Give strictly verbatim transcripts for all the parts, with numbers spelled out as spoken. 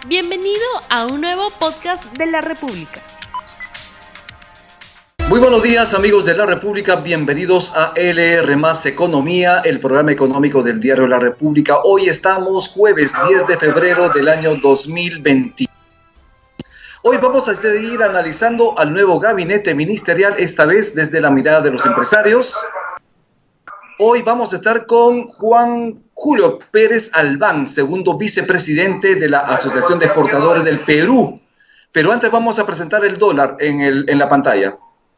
Bienvenido a un nuevo podcast de La República. Muy buenos días, amigos de La República, bienvenidos a L R más Economía, el programa económico del diario La República. Hoy estamos jueves diez de febrero del año dos mil veinte. Hoy vamos a seguir analizando al nuevo gabinete ministerial, esta vez desde la mirada de los empresarios. Hoy vamos a estar con Juan Julio Pérez Albán, segundo vicepresidente de la Asociación de Exportadores del Perú. Pero antes vamos a presentar el dólar en, el, en la pantalla.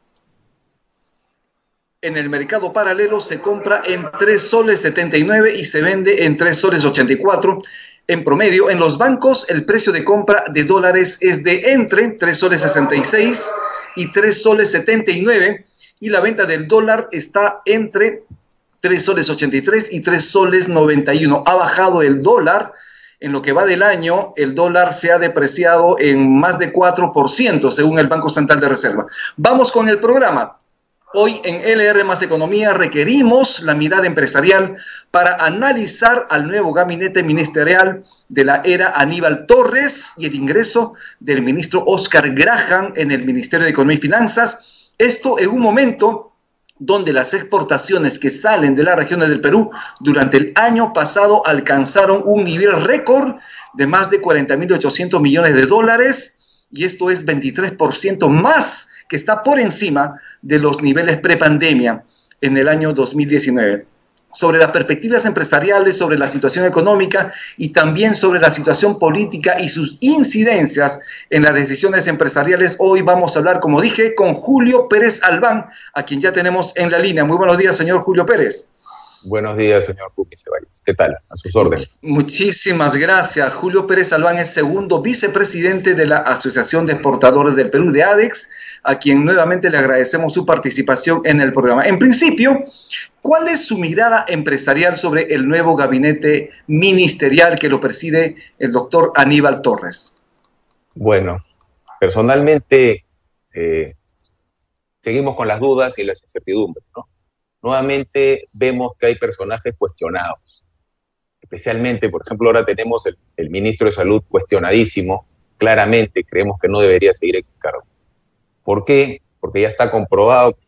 En el mercado paralelo se compra en tres soles setenta y nueve y se vende en tres soles ochenta y cuatro. En promedio, en los bancos, el precio de compra de dólares es de entre tres soles sesenta y seis y tres soles setenta y nueve. Y la venta del dólar está entre tres soles ochenta y tres y tres soles noventa y uno. Ha bajado el dólar. En lo que va del año, el dólar se ha depreciado en más de cuatro por ciento, según el Banco Central de Reserva. Vamos con el programa. Hoy en L R más Economía requerimos la mirada empresarial para analizar al nuevo gabinete ministerial de la era Aníbal Torres y el ingreso del ministro Oscar Graham en el Ministerio de Economía y Finanzas. Esto en un momento donde las exportaciones que salen de las regiones del Perú durante el año pasado alcanzaron un nivel récord de más de cuarenta mil ochocientos millones de dólares, y esto es veintitrés por ciento más, que está por encima de los niveles prepandemia en el año dos mil diecinueve. Sobre las perspectivas empresariales, sobre la situación económica y también sobre la situación política y sus incidencias en las decisiones empresariales, hoy vamos a hablar, como dije, con Julio Pérez Albán, a quien ya tenemos en la línea. Muy buenos días, señor Julio Pérez. Buenos días, señor Cuqui Ceballos. ¿Qué tal? A sus órdenes. Muchísimas gracias. Julio Pérez Albán es segundo vicepresidente de la Asociación de Exportadores del Perú, de ADEX, a quien nuevamente le agradecemos su participación en el programa. En principio, ¿cuál es su mirada empresarial sobre el nuevo gabinete ministerial que lo preside el doctor Aníbal Torres? Bueno, personalmente eh, seguimos con las dudas y las incertidumbres, ¿no? Nuevamente vemos que hay personajes cuestionados. Especialmente, por ejemplo, ahora tenemos el, el ministro de Salud cuestionadísimo. Claramente creemos que no debería seguir en cargo. ¿Por qué? Porque ya está comprobado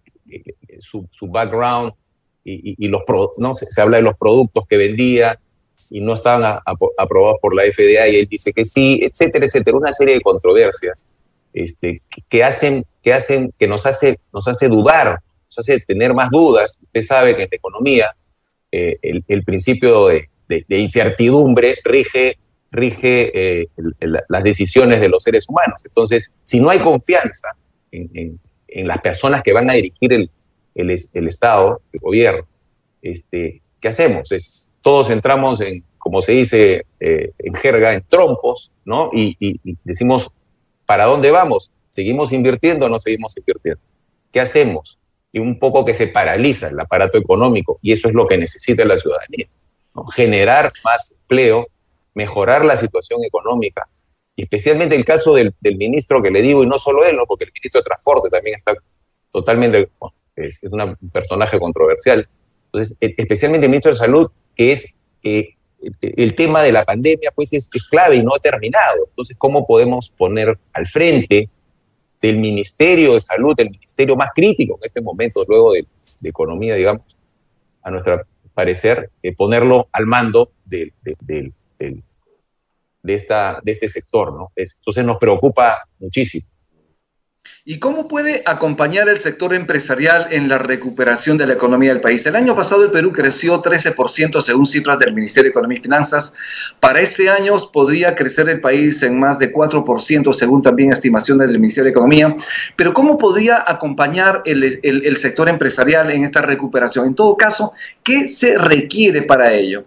su, su background y, y, y los pro, ¿no? Se, se habla de los productos que vendía y no estaban a, a, aprobados por la F D A y él dice que sí, etcétera, etcétera. Una serie de controversias este, que, que, hacen, que, hacen, que nos, hace, nos hace dudar, nos hace tener más dudas. Usted sabe que en la economía eh, el, el principio de, de, de incertidumbre rige rige eh, el, el, las decisiones de los seres humanos. Entonces, si no hay confianza en, en, en las personas que van a dirigir el, el, el Estado, el gobierno, este, ¿qué hacemos? Es, todos entramos en, como se dice eh, en jerga, en trompos, ¿no? Y, y, y decimos, ¿para dónde vamos? ¿Seguimos invirtiendo o no seguimos invirtiendo? ¿Qué hacemos? Y un poco que se paraliza el aparato económico, y eso es lo que necesita la ciudadanía, ¿no? Generar más empleo, mejorar la situación económica, y especialmente el caso del, del ministro que le digo, y no solo él, ¿no? Porque el ministro de Transporte también está totalmente, bueno, es, es un personaje controversial. Entonces, especialmente el ministro de Salud, que es eh, el tema de la pandemia, pues es, es clave y no ha terminado. Entonces, ¿cómo podemos poner al frente del Ministerio de Salud, el ministerio más crítico en este momento, luego de, de Economía, digamos, a nuestro parecer, eh, ponerlo al mando del de, de, de, de, esta, de este sector, ¿no? Es, entonces nos preocupa muchísimo. ¿Y cómo puede acompañar el sector empresarial en la recuperación de la economía del país? El año pasado el Perú creció trece por ciento según cifras del Ministerio de Economía y Finanzas. Para este año podría crecer el país en más de cuatro por ciento según también estimaciones del Ministerio de Economía. Pero ¿cómo podría acompañar el, el, el sector empresarial en esta recuperación? En todo caso, ¿qué se requiere para ello?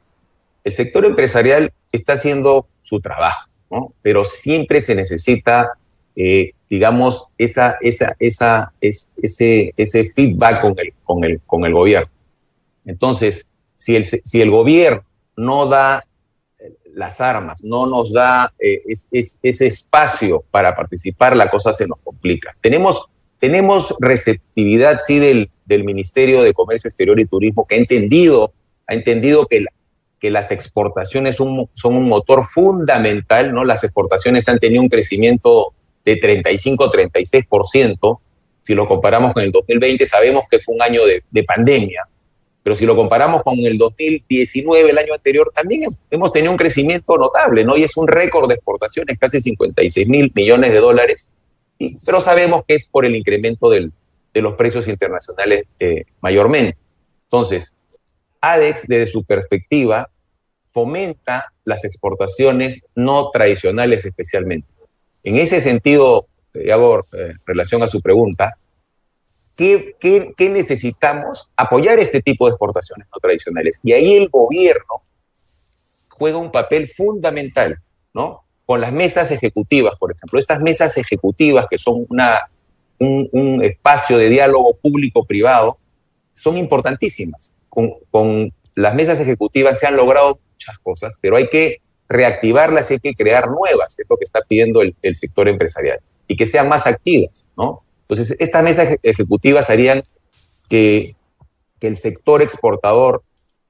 El sector empresarial está haciendo su trabajo, ¿no? Pero siempre se necesita, eh, digamos, esa, esa, esa, es, ese, ese feedback con el, con, el, con el gobierno. Entonces, si el, si el gobierno no da las armas, no nos da eh, es, es, ese espacio para participar, la cosa se nos complica. Tenemos, tenemos receptividad, sí, del, del Ministerio de Comercio Exterior y Turismo, que ha entendido, ha entendido que la que las exportaciones son, son un motor fundamental, ¿no? Las exportaciones han tenido un crecimiento de treinta y cinco a treinta y seis por ciento. Si lo comparamos con el dos mil veinte, sabemos que fue un año de, de pandemia, pero si lo comparamos con el dos mil diecinueve, el año anterior, también hemos tenido un crecimiento notable, ¿no? Y es un récord de exportaciones, casi cincuenta y seis mil millones de dólares, y, pero sabemos que es por el incremento del, de los precios internacionales eh, mayormente. Entonces, ADEX, desde su perspectiva, fomenta las exportaciones no tradicionales especialmente. En ese sentido, y hago eh, relación a su pregunta, ¿qué, qué, ¿qué necesitamos? Apoyar este tipo de exportaciones no tradicionales. Y ahí el gobierno juega un papel fundamental, ¿no? Con las mesas ejecutivas, por ejemplo. Estas mesas ejecutivas, que son una, un, un espacio de diálogo público-privado, son importantísimas. Con, con las mesas ejecutivas se han logrado muchas cosas, pero hay que reactivarlas y hay que crear nuevas, es lo que está pidiendo el, el sector empresarial, y que sean más activas, ¿no? Entonces, estas mesas ejecutivas harían que, que el sector exportador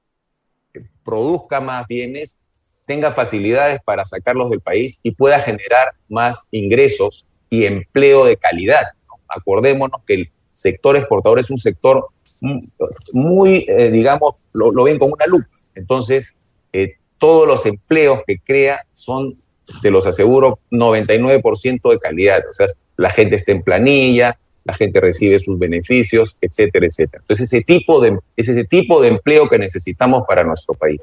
produzca más bienes, tenga facilidades para sacarlos del país y pueda generar más ingresos y empleo de calidad, ¿no? Acordémonos que el sector exportador es un sector muy, eh, digamos, lo, lo ven con una lupa. Entonces, eh, todos los empleos que crea son, te los aseguro, noventa y nueve por ciento de calidad. O sea, la gente está en planilla, la gente recibe sus beneficios, etcétera, etcétera. Entonces, ese tipo de, es ese tipo de empleo que necesitamos para nuestro país.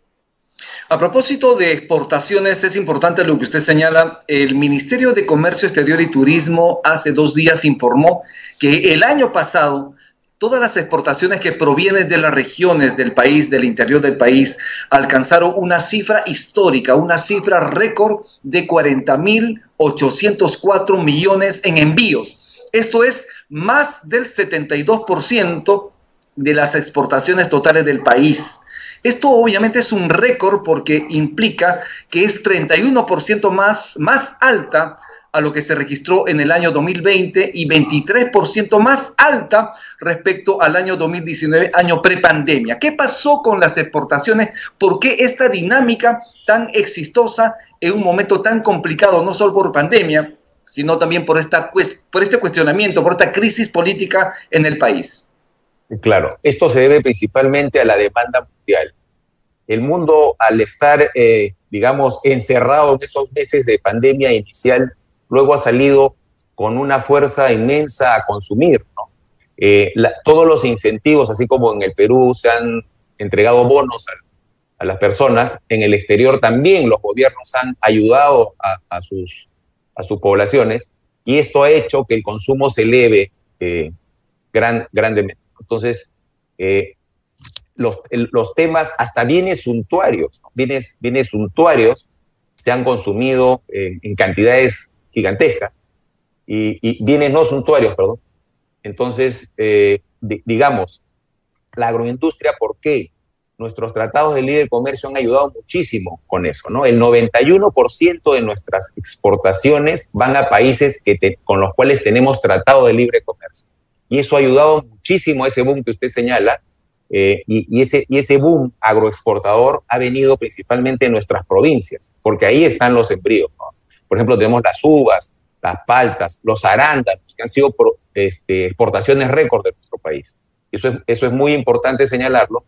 A propósito de exportaciones, es importante lo que usted señala. El Ministerio de Comercio Exterior y Turismo hace dos días informó que el año pasado todas las exportaciones que provienen de las regiones del país, del interior del país, alcanzaron una cifra histórica, una cifra récord de cuarenta mil ochocientos cuatro millones en envíos. Esto es más del setenta y dos por ciento de las exportaciones totales del país. Esto obviamente es un récord porque implica que es treinta y uno por ciento más, más alta a lo que se registró en el año dos mil veinte y veintitrés por ciento más alta respecto al año dos mil diecinueve, año prepandemia. ¿Qué pasó con las exportaciones? ¿Por qué esta dinámica tan exitosa en un momento tan complicado, no solo por pandemia, sino también por, esta, por este cuestionamiento, por esta crisis política en el país? Claro, esto se debe principalmente a la demanda mundial. El mundo, al estar, eh, digamos, encerrado en esos meses de pandemia inicial, luego ha salido con una fuerza inmensa a consumir, ¿no? Eh, la, todos los incentivos, así como en el Perú se han entregado bonos a, a las personas, en el exterior también los gobiernos han ayudado a, a, sus, a sus poblaciones, y esto ha hecho que el consumo se eleve eh, gran, grandemente. Entonces, eh, los, el, los temas, hasta bienes suntuarios, ¿no? bienes, bienes suntuarios se han consumido eh, en cantidades gigantescas, y, y bienes no suntuarios, perdón. Entonces, eh, di, digamos, la agroindustria, ¿por qué? Nuestros tratados de libre comercio han ayudado muchísimo con eso, ¿no? El noventa y uno por ciento de nuestras exportaciones van a países que te, con los cuales tenemos tratado de libre comercio. Y eso ha ayudado muchísimo a ese boom que usted señala, eh, y, y, ese, y ese boom agroexportador ha venido principalmente en nuestras provincias, porque ahí están los embrios, ¿no? Por ejemplo, tenemos las uvas, las paltas, los arándanos, que han sido pro, este, exportaciones récord de nuestro país. Eso es, eso es muy importante señalarlo.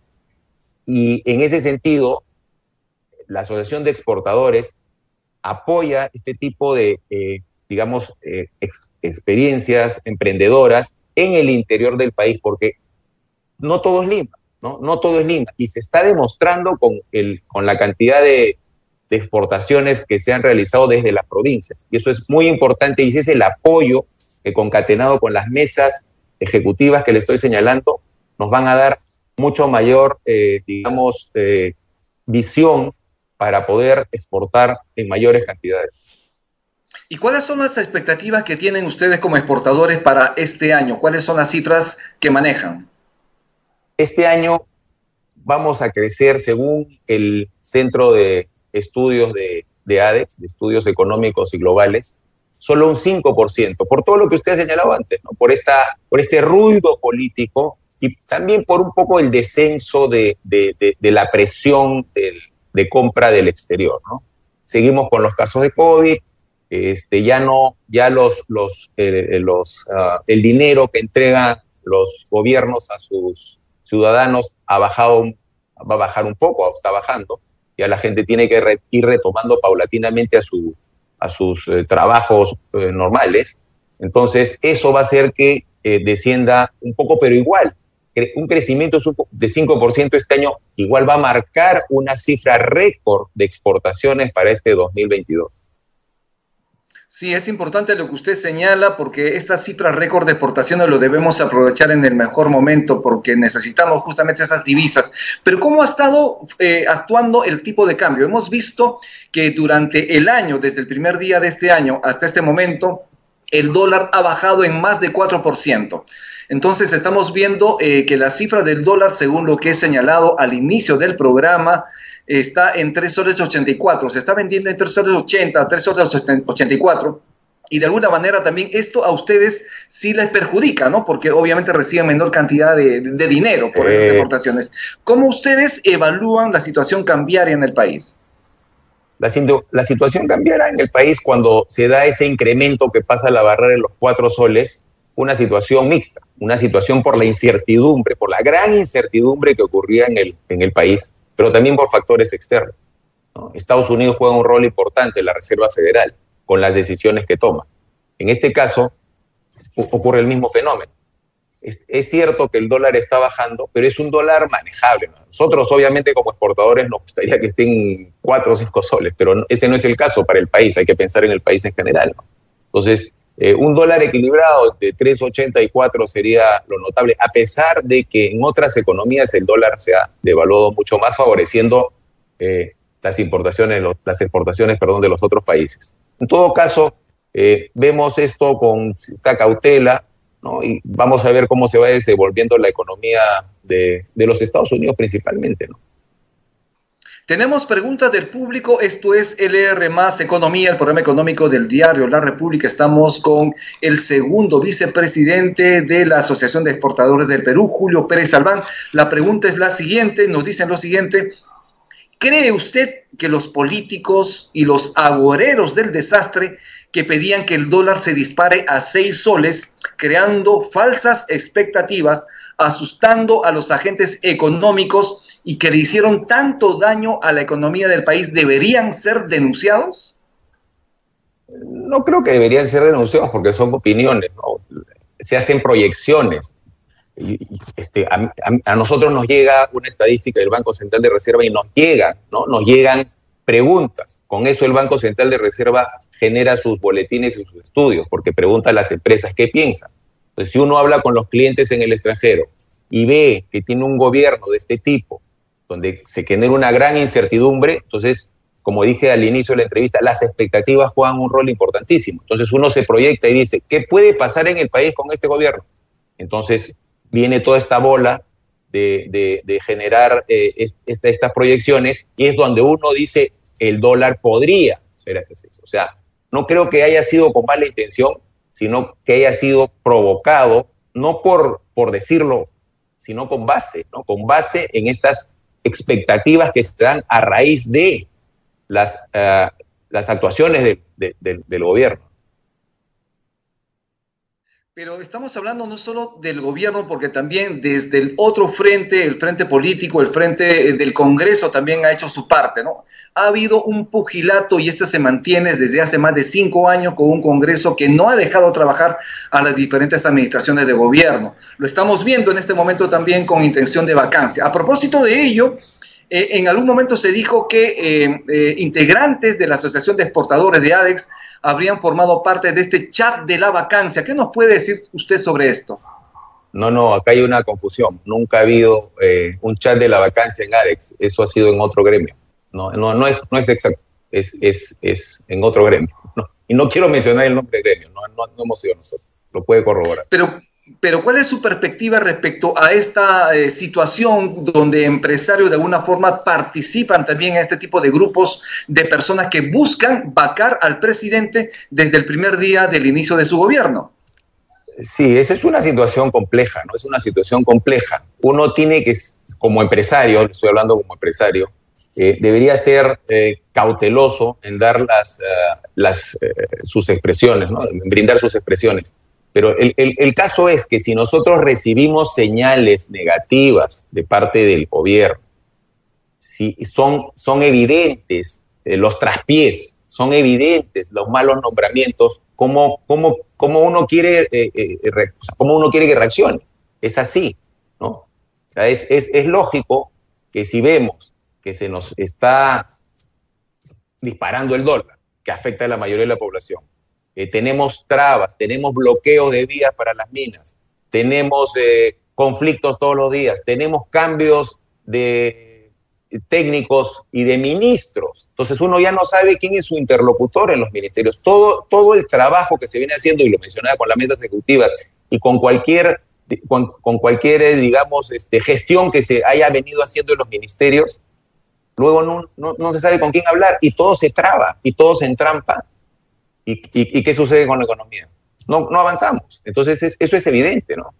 Y en ese sentido, la Asociación de Exportadores apoya este tipo de, eh, digamos, eh, ex, experiencias emprendedoras en el interior del país, porque no todo es Lima, ¿no? No todo es Lima. Y se está demostrando con, el, con la cantidad de de exportaciones que se han realizado desde las provincias. Y eso es muy importante, y ese es el apoyo que, concatenado con las mesas ejecutivas que le estoy señalando, nos van a dar mucho mayor, eh, digamos, eh, visión para poder exportar en mayores cantidades. ¿Y cuáles son las expectativas que tienen ustedes como exportadores para este año? ¿Cuáles son las cifras que manejan? Este año vamos a crecer, según el Centro de Estudios de, de ADEX, de Estudios Económicos y Globales, solo un cinco por ciento, por todo lo que usted ha señalado antes, ¿no? Por, esta, por este ruido político y también por un poco el descenso de, de, de, de la presión del, de compra del exterior, ¿no? Seguimos con los casos de COVID, este, ya no, ya los, los, eh, los, uh, el dinero que entregan los gobiernos a sus ciudadanos ha bajado, va a bajar un poco, está bajando, ya la gente tiene que re, ir retomando paulatinamente a, su, a sus eh, trabajos eh, normales. Entonces, eso va a hacer que eh, descienda un poco, pero igual, un crecimiento de cinco por ciento este año igual va a marcar una cifra récord de exportaciones para este dos mil veintidós. Sí, es importante lo que usted señala, porque estas cifras récord de exportaciones lo debemos aprovechar en el mejor momento, porque necesitamos justamente esas divisas. Pero ¿cómo ha estado eh, actuando el tipo de cambio? Hemos visto que durante el año, desde el primer día de este año hasta este momento, el dólar ha bajado en más de cuatro por ciento. Entonces estamos viendo eh, que la cifra del dólar, según lo que he señalado al inicio del programa, está en tres soles ochenta y cuatro. Se está vendiendo en tres soles ochenta, tres soles ochenta y cuatro. Y de alguna manera también esto a ustedes sí les perjudica, ¿no? Porque obviamente reciben menor cantidad de, de dinero por esas exportaciones. ¿Cómo ustedes evalúan la situación cambiaria en el país? La, la situación cambiaria en el país cuando se da ese incremento que pasa la barrera de los cuatro soles, una situación mixta, una situación por la incertidumbre, por la gran incertidumbre que ocurría en el, en el país, pero también por factores externos, ¿no? Estados Unidos juega un rol importante en la Reserva Federal con las decisiones que toma. En este caso, ocurre el mismo fenómeno. Es, es cierto que el dólar está bajando, pero es un dólar manejable, ¿no? Nosotros, obviamente, como exportadores, nos gustaría que estén cuatro o cinco soles, pero ese no es el caso para el país. Hay que pensar en el país en general, ¿no? Entonces, Eh, un dólar equilibrado de tres ochenta y cuatro sería lo notable, a pesar de que en otras economías el dólar se ha devaluado mucho más, favoreciendo eh, las importaciones, los, las exportaciones, perdón, de los otros países. En todo caso, eh, vemos esto con cierta cautela, ¿no? Y vamos a ver cómo se va desenvolviendo la economía de, de los Estados Unidos principalmente, ¿no? Tenemos preguntas del público. Esto es L R más Economía, el programa económico del diario La República. Estamos con el segundo vicepresidente de la Asociación de Exportadores del Perú, Julio Pérez Albán. La pregunta es la siguiente, nos dicen lo siguiente: ¿cree usted que los políticos y los agoreros del desastre que pedían que el dólar se dispare a seis soles, creando falsas expectativas, asustando a los agentes económicos y que le hicieron tanto daño a la economía del país, deberían ser denunciados? No creo que deberían ser denunciados porque son opiniones, ¿no? Se hacen proyecciones. Este, a, a, a nosotros nos llega una estadística del Banco Central de Reserva y nos llegan, ¿no? Nos llegan preguntas. Con eso el Banco Central de Reserva genera sus boletines y sus estudios, porque pregunta a las empresas qué piensan. Entonces, si uno habla con los clientes en el extranjero y ve que tiene un gobierno de este tipo, donde se genera una gran incertidumbre, entonces, como dije al inicio de la entrevista, las expectativas juegan un rol importantísimo. Entonces uno se proyecta y dice, ¿qué puede pasar en el país con este gobierno? Entonces viene toda esta bola de, de, de generar eh, esta, estas proyecciones, y es donde uno dice, el dólar podría ser este sexo. O sea, no creo que haya sido con mala intención, sino que haya sido provocado, no por, por decirlo, sino con base, ¿no? Con base en estas expectativas que están a raíz de las, uh, las actuaciones de, de, de, del gobierno. Pero estamos hablando no solo del gobierno, porque también desde el otro frente, el frente político, el frente del Congreso también ha hecho su parte, ¿no? Ha habido un pugilato y este se mantiene desde hace más de cinco años con un Congreso que no ha dejado trabajar a las diferentes administraciones de gobierno. Lo estamos viendo en este momento también con intención de vacancia. A propósito de ello, eh, en algún momento se dijo que eh, eh, integrantes de la Asociación de Exportadores de ADEX habrían formado parte de este chat de la vacancia. ¿Qué nos puede decir usted sobre esto? No, no, acá hay una confusión. Nunca ha habido eh, un chat de la vacancia en ADEX. Eso ha sido en otro gremio. No, no, no, es, no es exacto. Es, es, es en otro gremio. No. Y no quiero mencionar el nombre del gremio. No, no, no hemos sido nosotros. Lo puede corroborar. Pero, pero ¿cuál es su perspectiva respecto a esta eh, situación donde empresarios de alguna forma participan también en este tipo de grupos de personas que buscan vacar al presidente desde el primer día del inicio de su gobierno? Sí, esa es una situación compleja, ¿no? Es una situación compleja. Uno tiene que, como empresario, estoy hablando como empresario, eh, debería ser eh, cauteloso en dar las, uh, las, eh, sus expresiones, ¿no? En brindar sus expresiones. Pero el, el, el caso es que si nosotros recibimos señales negativas de parte del gobierno, si son, son evidentes eh, los traspiés, son evidentes los malos nombramientos, ¿cómo, cómo, cómo, uno, quiere, eh, eh, re, o sea, cómo uno quiere que reaccione? Es así, ¿no? O sea, es, es, es lógico que si vemos que se nos está disparando el dólar, que afecta a la mayoría de la población, eh, tenemos trabas, tenemos bloqueos de vías para las minas, tenemos eh, conflictos todos los días, tenemos cambios de técnicos y de ministros. Entonces uno ya no sabe quién es su interlocutor en los ministerios. Todo, todo el trabajo que se viene haciendo, y lo mencionaba con las mesas ejecutivas y con cualquier, con, con cualquier digamos, este, gestión que se haya venido haciendo en los ministerios, luego no, no, no se sabe con quién hablar y todo se traba y todo se entrampa. ¿Y, y, y qué sucede con la economía? No, no avanzamos. Entonces es, eso es evidente, ¿no?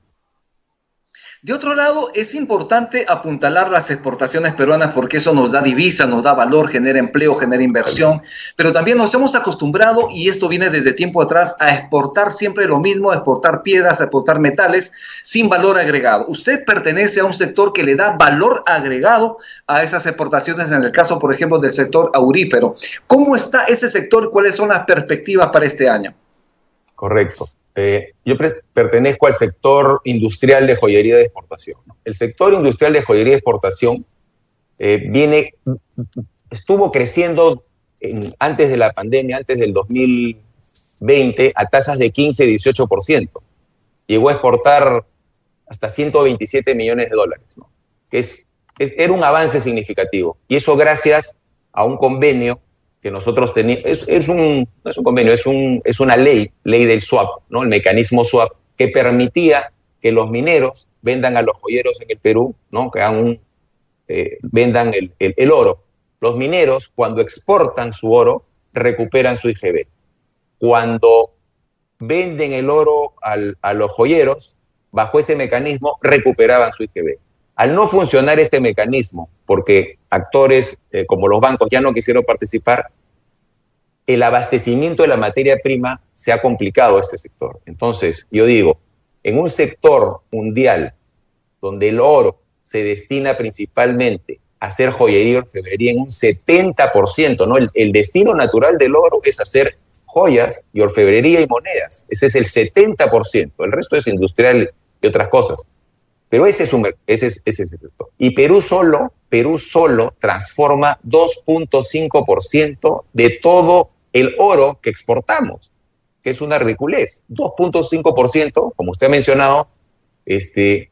De otro lado, es importante apuntalar las exportaciones peruanas porque eso nos da divisa, nos da valor, genera empleo, genera inversión, pero también nos hemos acostumbrado, y esto viene desde tiempo atrás, a exportar siempre lo mismo, a exportar piedras, a exportar metales sin valor agregado. Usted pertenece a un sector que le da valor agregado a esas exportaciones, en el caso, por ejemplo, del sector aurífero. ¿Cómo está ese sector y cuáles son las perspectivas para este año? Correcto. Eh, yo pertenezco al sector industrial de joyería de exportación, ¿no? El sector industrial de joyería de exportación eh, viene, estuvo creciendo en, antes de la pandemia, antes del dos mil veinte, a tasas de quince a dieciocho por ciento. Llegó a exportar hasta ciento veintisiete millones de dólares, ¿no? Que es, es, era un avance significativo. Y eso gracias a un convenio que nosotros teníamos, es, es un, no es un convenio, es, un, es una ley, ley del swap, ¿no? El mecanismo swap, que permitía que los mineros vendan a los joyeros en el Perú, ¿no? Que hagan un, eh, vendan el, el, el oro. Los mineros, cuando exportan su oro, recuperan su I G B. Cuando venden el oro al, a los joyeros, bajo ese mecanismo, recuperaban su I G B. Al no funcionar este mecanismo, porque actores eh, como los bancos ya no quisieron participar, el abastecimiento de la materia prima se ha complicado a este sector. Entonces, yo digo, en un sector mundial donde el oro se destina principalmente a hacer joyería y orfebrería en un setenta por ciento, ¿no? El, el destino natural del oro es hacer joyas y orfebrería y monedas. Ese es el setenta por ciento. El resto es industrial y otras cosas. Pero ese es, un, ese, es, ese es el sector. Y Perú solo, Perú solo transforma dos punto cinco por ciento de todo el oro que exportamos, que es una ridiculez. dos punto cinco por ciento, como usted ha mencionado, este,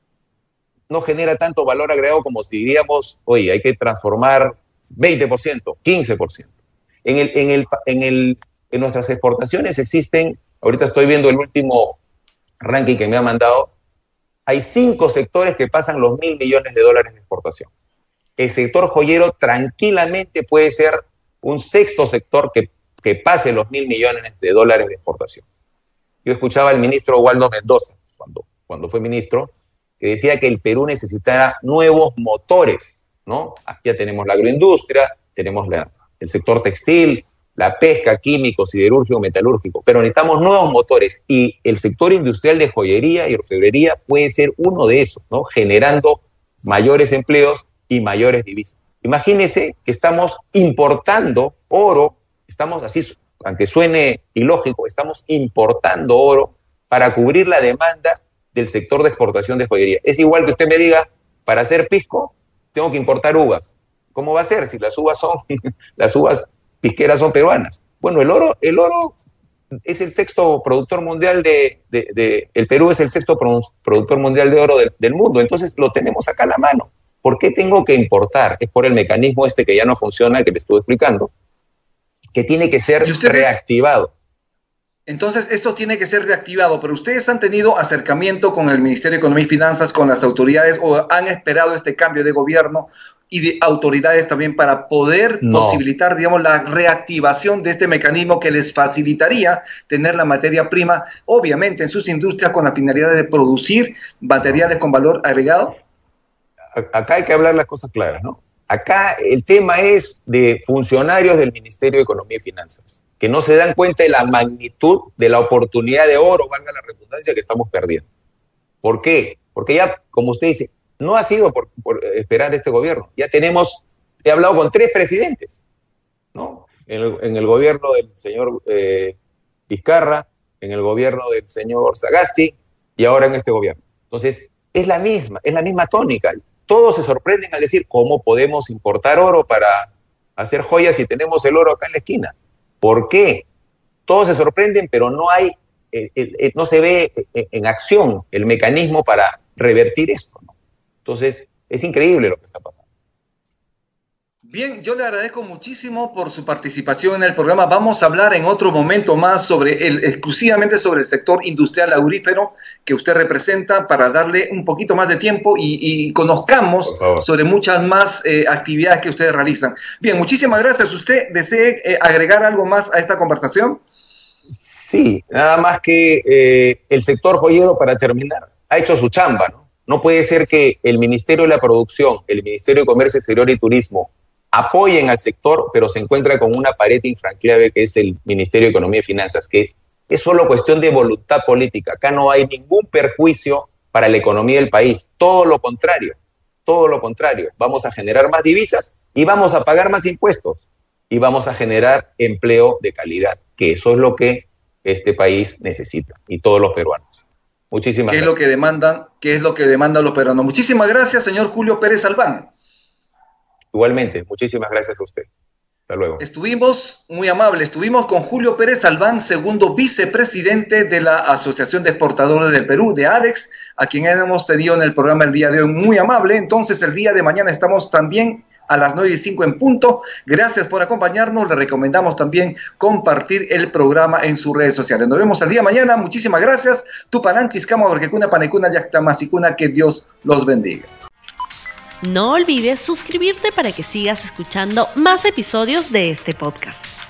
no genera tanto valor agregado como si diríamos, oye, hay que transformar veinte por ciento, quince por ciento. En, el, en, el, en, el, en nuestras exportaciones existen, ahorita estoy viendo el último ranking que me ha mandado, hay cinco sectores que pasan los mil millones de dólares de exportación. El sector joyero tranquilamente puede ser un sexto sector que, que pase los mil millones de dólares de exportación. Yo escuchaba al ministro Waldo Mendoza, cuando, cuando fue ministro, que decía que el Perú necesitara nuevos motores, ¿no? Aquí ya tenemos la agroindustria, tenemos la, el sector textil, la pesca, químico, siderúrgico, metalúrgico, pero necesitamos nuevos motores y el sector industrial de joyería y orfebrería puede ser uno de esos, ¿no? Generando mayores empleos y mayores divisas. Imagínense que estamos importando oro, estamos así, aunque suene ilógico, estamos importando oro para cubrir la demanda del sector de exportación de joyería. Es igual que usted me diga, para hacer pisco, tengo que importar uvas. ¿Cómo va a ser si las uvas son, las uvas pisqueras son peruanas? Bueno, el oro, el oro es el sexto productor mundial de, de, de el Perú es el sexto productor mundial de oro del, del mundo, entonces lo tenemos acá a la mano. ¿Por qué tengo que importar? Es por el mecanismo este que ya no funciona, que le estuve explicando, que tiene que ser reactivado. Entonces, esto tiene que ser reactivado, pero ¿ustedes han tenido acercamiento con el Ministerio de Economía y Finanzas, con las autoridades, o han esperado este cambio de gobierno y de autoridades también para poder no. posibilitar, digamos, la reactivación de este mecanismo que les facilitaría tener la materia prima, obviamente, en sus industrias con la finalidad de producir materiales con valor agregado? Acá hay que hablar las cosas claras, ¿no? Acá el tema es de funcionarios del Ministerio de Economía y Finanzas, que no se dan cuenta de la magnitud de la oportunidad de oro, valga la redundancia, que estamos perdiendo. ¿Por qué? Porque ya, como usted dice, no ha sido por, por esperar este gobierno. Ya tenemos, he hablado con tres presidentes, ¿no? En el, en el gobierno del señor eh, Vizcarra, en el gobierno del señor Sagasti y ahora en este gobierno. Entonces, es la misma, es la misma tónica. Todos se sorprenden al decir, ¿cómo podemos importar oro para hacer joyas si tenemos el oro acá en la esquina? ¿Por qué? Todos se sorprenden, pero no hay, eh, eh, no se ve en acción el mecanismo para revertir esto, ¿no? Entonces, es increíble lo que está pasando. Bien, yo le agradezco muchísimo por su participación en el programa. Vamos a hablar en otro momento más sobre el, exclusivamente sobre el sector industrial aurífero que usted representa, para darle un poquito más de tiempo y, y conozcamos sobre muchas más eh, actividades que ustedes realizan. Bien, muchísimas gracias. ¿Usted desee eh, agregar algo más a esta conversación? Sí, nada más que eh, el sector joyero, para terminar, ha hecho su chamba, ¿no? No puede ser que el Ministerio de la Producción, el Ministerio de Comercio Exterior y Turismo apoyen al sector, pero se encuentra con una pared infranqueable que es el Ministerio de Economía y Finanzas, que es solo cuestión de voluntad política. Acá no hay ningún perjuicio para la economía del país, todo lo contrario, todo lo contrario. Vamos a generar más divisas y vamos a pagar más impuestos y vamos a generar empleo de calidad, que eso es lo que este país necesita y todos los peruanos. Muchísimas ¿Qué gracias. Es lo que demandan, ¿Qué es lo que demandan los peruanos? Muchísimas gracias, señor Julio Pérez Albán. Igualmente, muchísimas gracias a usted. Hasta luego. Estuvimos, muy amable, estuvimos con Julio Pérez Albán, segundo vicepresidente de la Asociación de Exportadores del Perú, de ADEX, a quien hemos tenido en el programa el día de hoy. Muy amable. Entonces, el día de mañana estamos también a las nueve y cinco en punto. Gracias por acompañarnos. Le recomendamos también compartir el programa en sus redes sociales. Nos vemos el día de mañana. Muchísimas gracias. Tupananchis, Cama, Borquecuna, Panecuna, Yactamasicuna. Que Dios los bendiga. No olvides suscribirte para que sigas escuchando más episodios de este podcast.